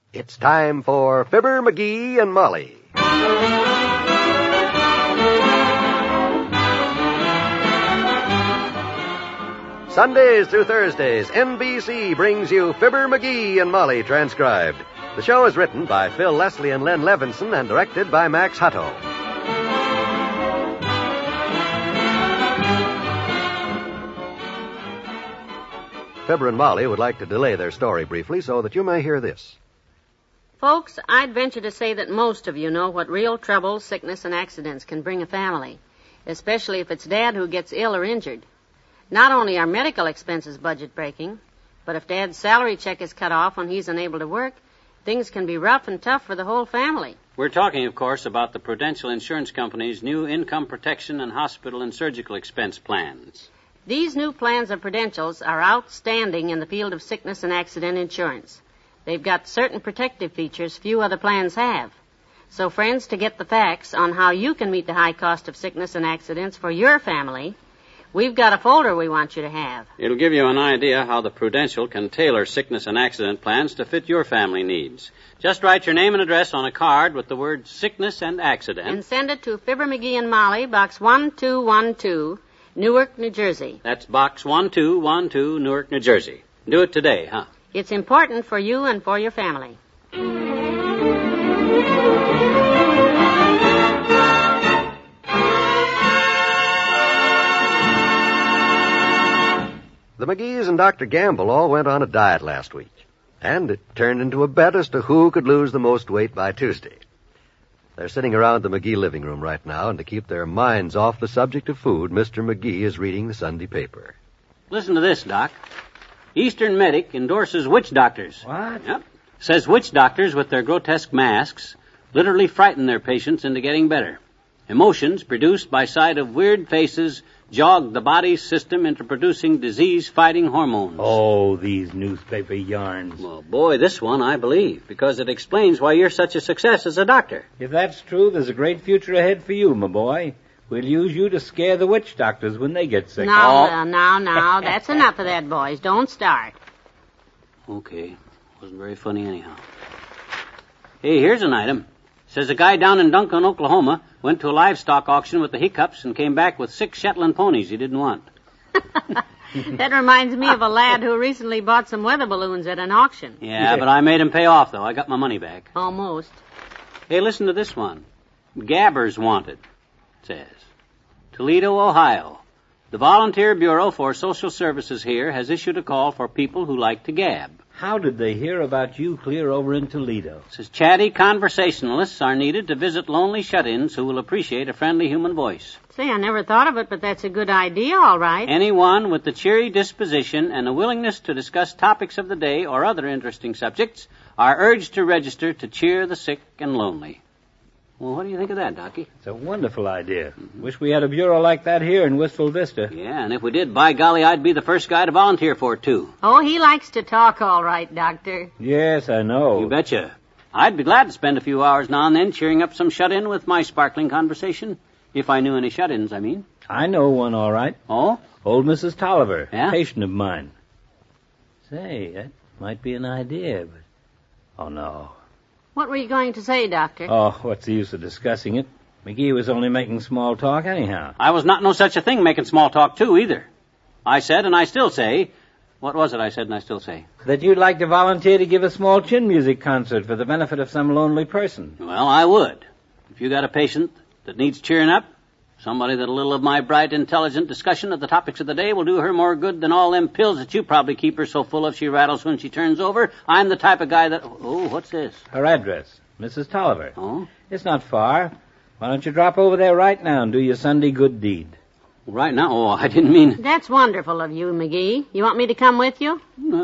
It's time for Fibber, McGee, and Molly. Sundays through Thursdays, NBC brings you Fibber, McGee, and Molly transcribed. The show is written by Phil Leslie and Len Levinson and directed by Max Hutto. Fibber and Molly would like to delay their story briefly so that you may hear this. Folks, I'd venture to say that most of you know what real trouble, sickness, and accidents can bring a family, especially if it's Dad who gets ill or injured. Not only are medical expenses budget-breaking, but if Dad's salary check is cut off when he's unable to work, things can be rough and tough for the whole family. We're talking, of course, about the Prudential Insurance Company's new income protection and hospital and surgical expense plans. These new plans of Prudential's are outstanding in the field of sickness and accident insurance. They've got certain protective features few other plans have. So, friends, to get the facts on how you can meet the high cost of sickness and accidents for your family, we've got a folder we want you to have. It'll give you an idea how the Prudential can tailor sickness and accident plans to fit your family needs. Just write your name and address on a card with the word sickness and accident. And send it to Fibber, McGee, and Molly, Box 1212, Newark, New Jersey. That's Box 1212, Newark, New Jersey. Do it today, huh? It's important for you and for your family. The McGees and Dr. Gamble all went on a diet last week, and it turned into a bet as to who could lose the most weight by Tuesday. They're sitting around the McGee living room right now, and to keep their minds off the subject of food, Mr. McGee is reading the Sunday paper. Listen to this, Doc. Eastern Medic endorses witch doctors. What? Yep. Says witch doctors with their grotesque masks literally frighten their patients into getting better. Emotions produced by sight of weird faces jog the body's system into producing disease-fighting hormones. Oh, these newspaper yarns. Well, boy, this one I believe, because it explains why you're such a success as a doctor. If that's true, there's a great future ahead for you, my boy. We'll use you to scare the witch doctors when they get sick. Now, that's enough of that, boys. Don't start. Okay. Wasn't very funny anyhow. Hey, here's an item. Says a guy down in Duncan, Oklahoma, went to a livestock auction with the hiccups and came back with 6 Shetland ponies he didn't want. That reminds me of a lad who recently bought some weather balloons at an auction. Yeah, but I made him pay off, though. I got my money back. Almost. Hey, listen to this one. Gabbers wanted, it says. Toledo, Ohio. The Volunteer Bureau for Social Services here has issued a call for people who like to gab. How did they hear about you clear over in Toledo? It says chatty conversationalists are needed to visit lonely shut-ins who will appreciate a friendly human voice. Say, I never thought of it, but that's a good idea, all right. Anyone with a cheery disposition and a willingness to discuss topics of the day or other interesting subjects are urged to register to cheer the sick and lonely. Well, what do you think of that, Docky? It's a wonderful idea. Wish we had a bureau like that here in Wistful Vista. Yeah, and if we did, by golly, I'd be the first guy to volunteer for it, too. Oh, he likes to talk all right, Doctor. Yes, I know. You betcha. I'd be glad to spend a few hours now and then cheering up some shut-in with my sparkling conversation. If I knew any shut-ins, I mean. I know one, all right. Oh? Old Mrs. Tolliver, Yeah? patient of mine. Say, that might be an idea, but... Oh, no. What were you going to say, Doctor? Oh, what's the use of discussing it? McGee was only making small talk anyhow. I was not no such a thing making small talk, too, either. I said, and I still say... What was it I said and I still say? That you'd like to volunteer to give a small chin music concert for the benefit of some lonely person. Well, I would. If you got a patient that needs cheering up, somebody that a little of my bright, intelligent discussion of the topics of the day will do her more good than all them pills that you probably keep her so full of she rattles when she turns over, I'm the type of guy that... Oh, what's this? Her address, Mrs. Tolliver. Oh? It's not far. Why don't you drop over there right now and do your Sunday good deed? Right now? Oh, I didn't mean... That's wonderful of you, McGee. You want me to come with you?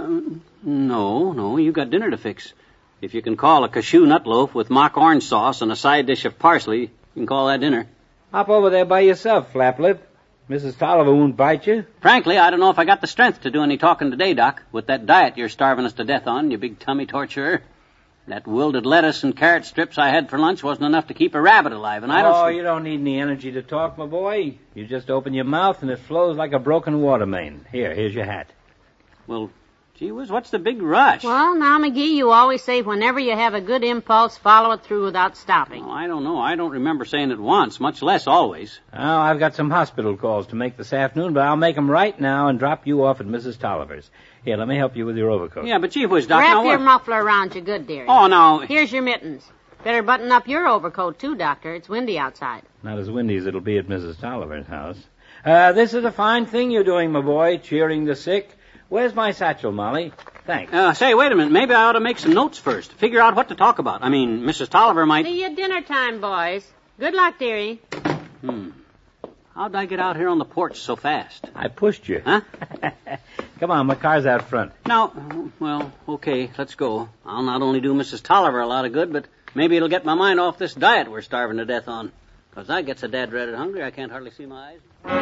No, you got dinner to fix. If you can call a cashew nut loaf with mock orange sauce and a side dish of parsley, you can call that dinner. Hop over there by yourself, Flaplip. Mrs. Tolliver won't bite you. Frankly, I don't know if I got the strength to do any talking today, Doc, with that diet you're starving us to death on, you big tummy torturer. That wilted lettuce and carrot strips I had for lunch wasn't enough to keep a rabbit alive, and I don't... Oh, you don't need any energy to talk, my boy. You just open your mouth and it flows like a broken water main. Here's your hat. Well, Gee whiz, what's the big rush? Well, now, McGee, you always say whenever you have a good impulse, follow it through without stopping. Oh, I don't know. I don't remember saying it once, much less always. Oh, I've got some hospital calls to make this afternoon, but I'll make 'em right now and drop you off at Mrs. Tolliver's. Here, let me help you with your overcoat. Yeah, but gee whiz, Doc, Wrap now your what? muffler around you good, dearie. Oh, now... Here's your mittens. Better button up your overcoat, too, Doctor. It's windy outside. Not as windy as it'll be at Mrs. Tolliver's house. This is a fine thing you're doing, my boy, cheering the sick. Where's my satchel, Molly? Thanks. Say, wait a minute. Maybe I ought to make some notes first. Figure out what to talk about. I mean, Mrs. Tolliver might... See you at dinner time, boys. Good luck, dearie. How'd I get out here on the porch so fast? I pushed you. Huh? Come on, my car's out front. Now, well, okay, let's go. I'll not only do Mrs. Tolliver a lot of good, but maybe it'll get my mind off this diet we're starving to death on. 'Cause I get so dad-dreaded hungry, I can't hardly see my eyes.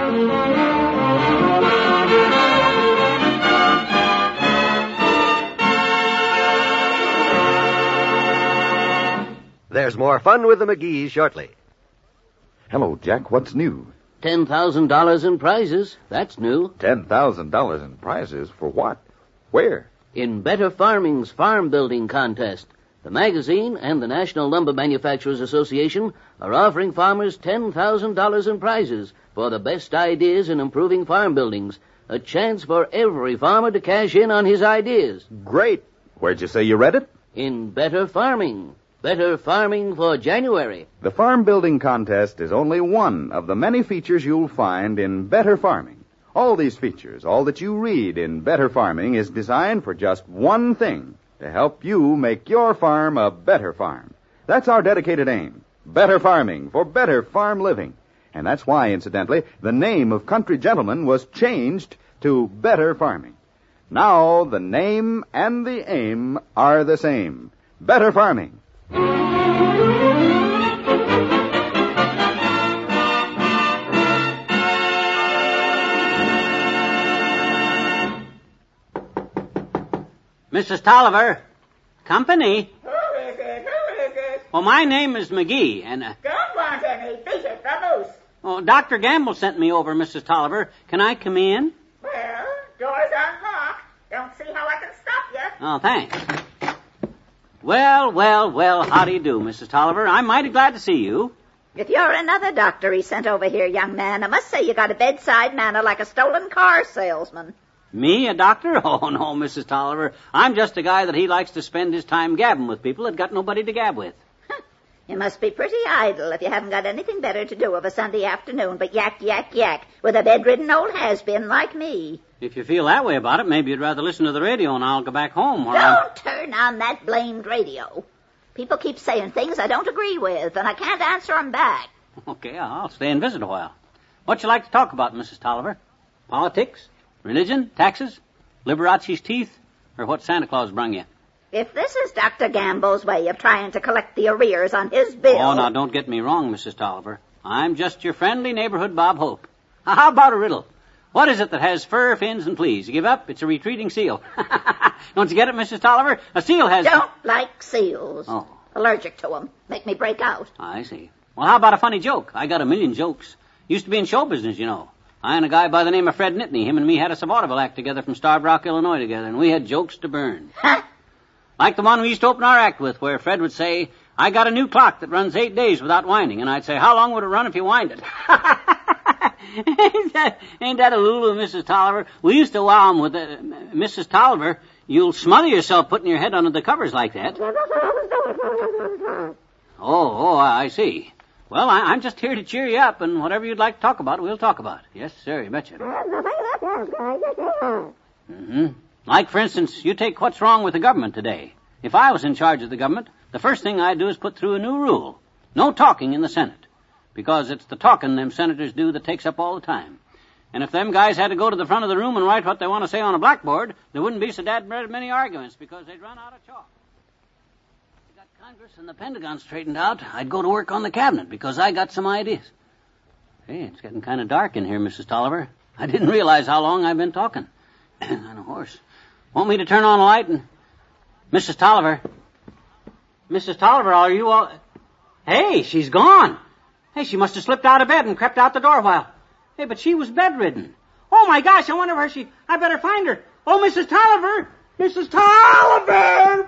There's more fun with the McGees shortly. Hello, Jack. What's new? $10,000 in prizes. That's new. $10,000 in prizes for what? Where? In Better Farming's farm building contest. The magazine and the National Lumber Manufacturers Association are offering farmers $10,000 in prizes for the best ideas in improving farm buildings. A chance for every farmer to cash in on his ideas. Great. Where'd you say you read it? In Better Farming. Better Farming for January. The farm building contest is only one of the many features you'll find in Better Farming. All these features, all that you read in Better Farming, is designed for just one thing: to help you make your farm a better farm. That's our dedicated aim. Better farming for better farm living. And that's why, incidentally, the name of Country Gentleman was changed to Better Farming. Now, the name and the aim are the same. Better Farming. Mrs. Tolliver, company. Who is it? Well, my name is McGee, and... Don't want any visit from us. Oh, Dr. Gamble sent me over, Mrs. Tolliver. Can I come in? Well, doors unlocked. Don't see how I can stop you. Oh, thanks. Well, how do you do, Mrs. Tolliver? I'm mighty glad to see you. If you're another doctor he sent over here, young man, I must say you got a bedside manner like a stolen car salesman. Me, a doctor? Oh, no, Mrs. Tolliver. I'm just a guy that he likes to spend his time gabbing with people that got nobody to gab with. You must be pretty idle if you haven't got anything better to do of a Sunday afternoon but yak, yak, yak with a bedridden old has-been like me. If you feel that way about it, maybe you'd rather listen to the radio and I'll go back home. Or Don't turn on that blamed radio. People keep saying things I don't agree with, and I can't answer 'em back. Okay, I'll stay and visit a while. What you like to talk about, Mrs. Tolliver? Politics? Religion? Taxes? Liberace's teeth? Or what Santa Claus brung you? If this is Dr. Gamble's way of trying to collect the arrears on his bill... Oh, now, don't get me wrong, Mrs. Tolliver. I'm just your friendly neighborhood Bob Hope. How about a riddle? What is it that has fur, fins, and fleas? You give up? It's a retreating seal. Don't you get it, Mrs. Tolliver? A seal has... Don't like seals. Oh. Allergic to 'em. Make me break out. I see. Well, how about a funny joke? I got a million jokes. Used to be in show business, you know. I and a guy by the name of Fred Nittany, him and me had a vaudeville act together from Starved Rock, Illinois together, and we had jokes to burn. Huh? Like the one we used to open our act with, where Fred would say, I got a new clock that runs 8 days without winding, and I'd say, how long would it run if you wind it? Ain't that a lulu, Mrs. Tolliver? We used to wow 'em with Mrs. Tolliver, you'll smother yourself putting your head under the covers like that. Oh, I see. Well, I'm just here to cheer you up, and whatever you'd like to talk about, we'll talk about. Yes, sir, you betcha. Mm-hmm. Like, for instance, you take what's wrong with the government today. If I was in charge of the government, the first thing I'd do is put through a new rule. No talking in the Senate. Because it's the talking them senators do that takes up all the time. And if them guys had to go to the front of the room and write what they want to say on a blackboard, there wouldn't be so many arguments because they'd run out of chalk. If I got Congress and the Pentagon straightened out, I'd go to work on the cabinet because I got some ideas. Hey, it's getting kind of dark in here, Mrs. Tolliver. I didn't realize how long I've been talking. On a horse. Want me to turn on a light and... Mrs. Tolliver, are you all... Hey, she's gone. Hey, she must have slipped out of bed and crept out the door a while. Hey, but she was bedridden. Oh, my gosh, I wonder where she... I better find her. Oh, Mrs. Tolliver! Mrs. Tolliver!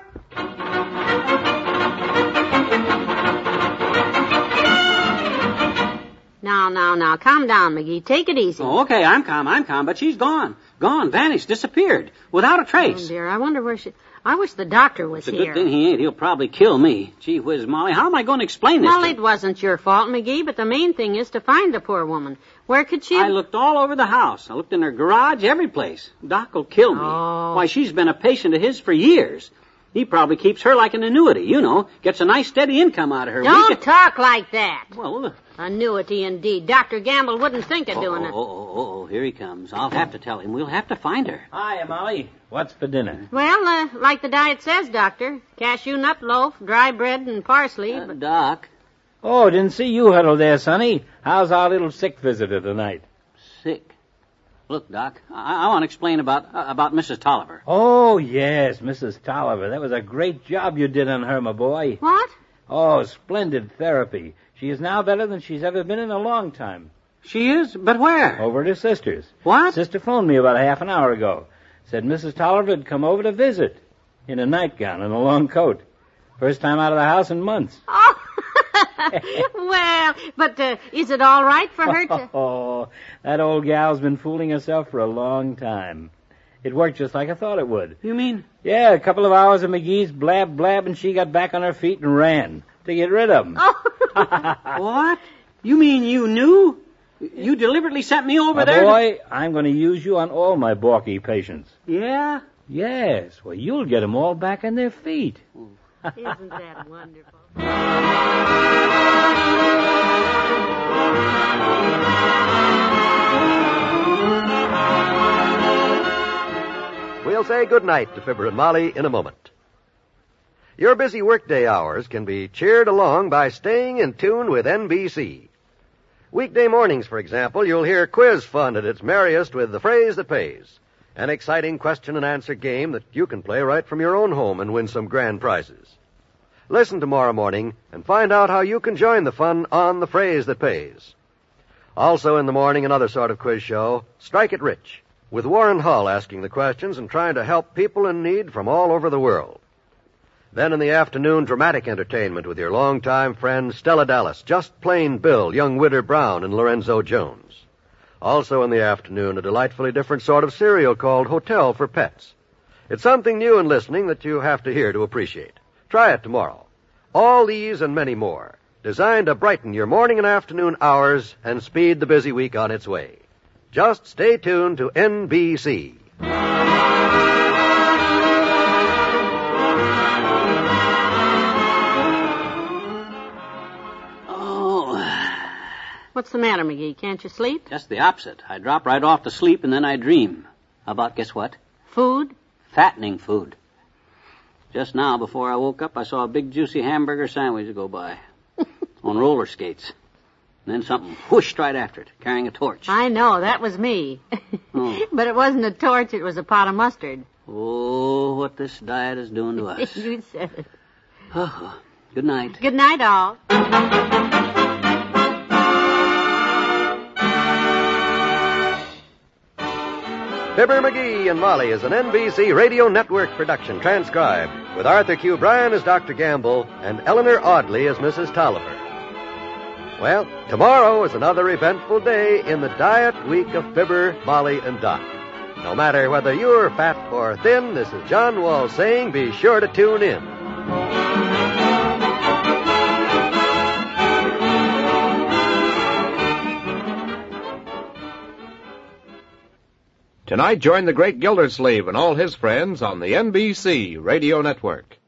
Now, calm down, McGee. Take it easy. Oh, okay, I'm calm, but she's gone. Gone, vanished, disappeared, without a trace. Oh, dear, I wonder where she... I wish the doctor was It's a here. good thing he ain't. He'll probably kill me. Gee whiz, Molly, how am I going to explain this Well, to it wasn't your fault, McGee, but the main thing is to find the poor woman. Where could she... I looked all over the house. I looked in her garage, every place. Doc will kill me. Oh. Why, she's been a patient of his for years. He probably keeps her like an annuity, you know. Gets a nice steady income out of her. Don't talk like that. Well, Annuity, indeed. Dr. Gamble wouldn't think of doing it. Oh, here he comes. I'll have to tell him. We'll have to find her. Hiya, Molly. What's for dinner? Well, like the diet says, Doctor. Cashew nut loaf, dry bread, and parsley. But Doc. Oh, didn't see you huddled there, Sonny. How's our little sick visitor tonight? Sick. Look, Doc, I want to explain about Mrs. Tolliver. Oh, yes, Mrs. Tolliver. That was a great job you did on her, my boy. What? Oh, splendid therapy. She is now better than she's ever been in a long time. She is? But where? Over at her sister's. What? Sister phoned me about a half an hour ago. Said Mrs. Tolliver had come over to visit. In a nightgown and a long coat. First time out of the house in months. Oh, well, but is it all right for her to... Oh, that old gal's been fooling herself for a long time. It worked just like I thought it would. You mean? Yeah, a couple of hours of McGee's blab, and she got back on her feet and ran to get rid of him. Oh. What? You mean you knew? You deliberately sent me over My there? boy, I'm going to use you on all my balky patients. Yeah? Yes, well, you'll get them all back on their feet. Isn't that wonderful? We'll say good night to Fibber and Molly in a moment. Your busy workday hours can be cheered along by staying in tune with NBC. Weekday mornings, for example, you'll hear quiz fun at its merriest with The Phrase That Pays, an exciting question and answer game that you can play right from your own home and win some grand prizes. Listen tomorrow morning and find out how you can join the fun on The Phrase That Pays. Also in the morning, another sort of quiz show, Strike It Rich, with Warren Hull asking the questions and trying to help people in need from all over the world. Then in the afternoon, dramatic entertainment with your longtime friends Stella Dallas, Just Plain Bill, Young Widder Brown, and Lorenzo Jones. Also in the afternoon, a delightfully different sort of serial called Hotel for Pets. It's something new in listening that you have to hear to appreciate. Try it tomorrow. All these and many more, designed to brighten your morning and afternoon hours and speed the busy week on its way. Just stay tuned to NBC. What's the matter, McGee? Can't you sleep? Just the opposite. I drop right off to sleep and then I dream. How about, guess what? Food? Fattening food. Just now, before I woke up, I saw a big juicy hamburger sandwich go by. On roller skates. And then something whooshed right after it, carrying a torch. I know, that was me. Oh. But it wasn't a torch, it was a pot of mustard. Oh, what this diet is doing to us. You said it. Oh, good night. Good night, all. Fibber, McGee, and Molly is an NBC Radio Network production, transcribed, with Arthur Q. Bryan as Dr. Gamble and Eleanor Audley as Mrs. Tolliver. Well, tomorrow is another eventful day in the diet week of Fibber, Molly, and Doc. No matter whether you're fat or thin, this is John Wall saying be sure to tune in. Tonight, join the great Gildersleeve and all his friends on the NBC Radio Network.